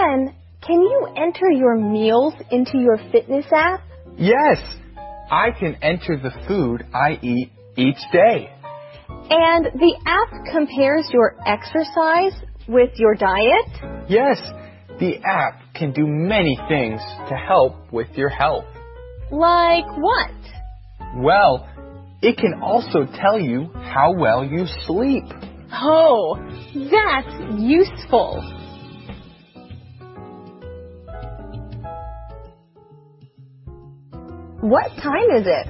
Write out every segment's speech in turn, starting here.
Ken, can you enter your meals into your fitness app? Yes, I can enter the food I eat each day. And the app compares your exercise with your diet? Yes, the app can do many things to help with your health. Like what? Well, it can also tell you how well you sleep. Oh, that's useful. What time is it?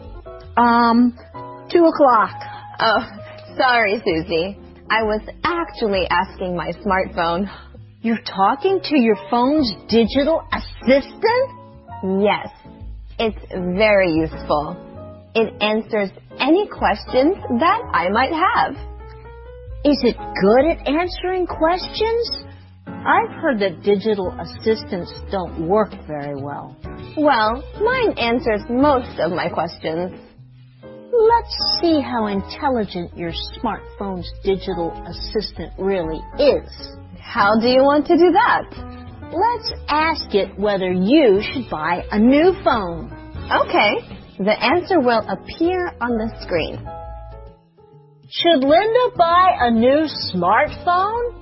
2 o'clock. Oh, sorry, Susie. I was actually asking my smartphone. You're talking to your phone's digital assistant? Yes, it's very useful. It answers any questions that I might have. Is it good at answering questions? I've heard that digital assistants don't work very well. Well, mine answers most of my questions. Let's see how intelligent your smartphone's digital assistant really is. How do you want to do that? Let's ask it whether you should buy a new phone. Okay, the answer will appear on the screen. Should Linda buy a new smartphone?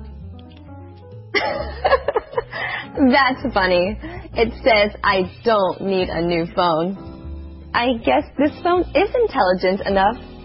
That's funny. It says I don't need a new phone. I guess this phone is intelligent enough